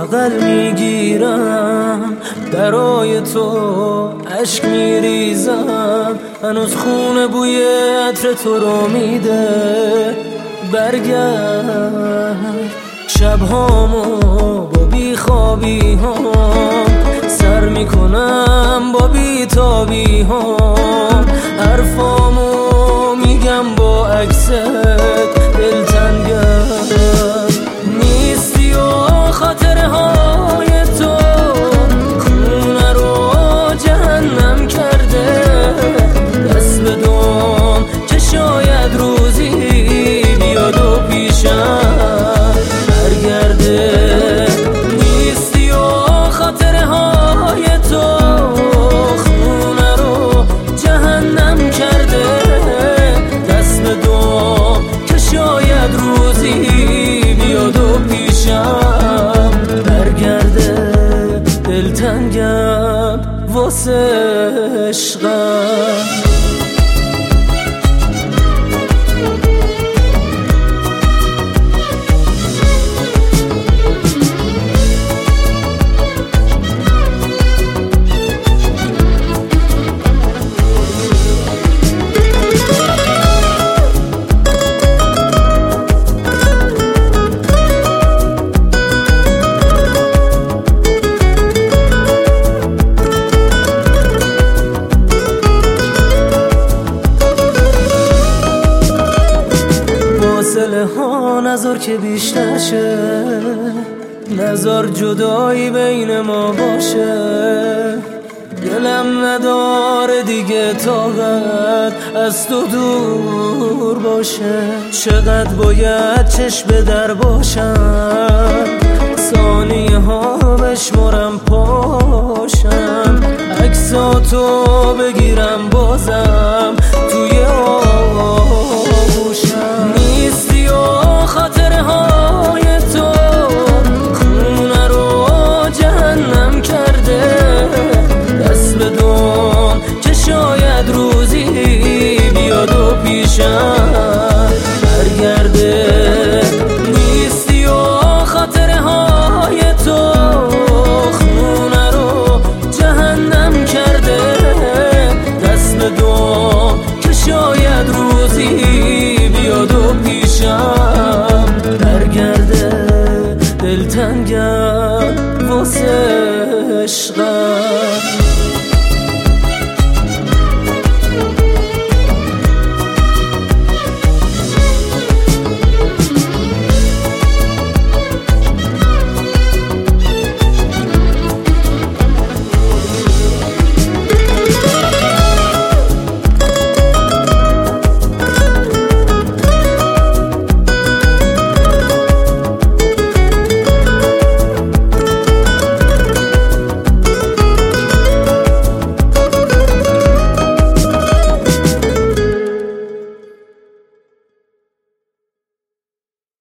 بغل میگیرم، برای تو عشق میریزم، هنوز خونه بوی عطر تو رو میده. برگرد شبهامو با بیخوابی هم سر میکنم، با بیتابی هم حرفامو میگم با عکست دلتنگم نیستی و خاطره های تو خونه رو جهنم کرده. دست بدم که شاید روزی بیاد و پیشم برگرده. نیستی و خاطره های تو خونه رو جهنم کرده. دست بدم که شاید روزی بیاد و پیشم برگرده. دلتنگم واسه عشقم. فاصله ها نذار که بیشتر شه، نذار جدایی بین ما باشه. دلم نداره دیگه طاقت از تو دور باشه. چقدر باید چشم به در باشم، ثانیه ها بشمارم پاشم، عکساتو بگیرم بازم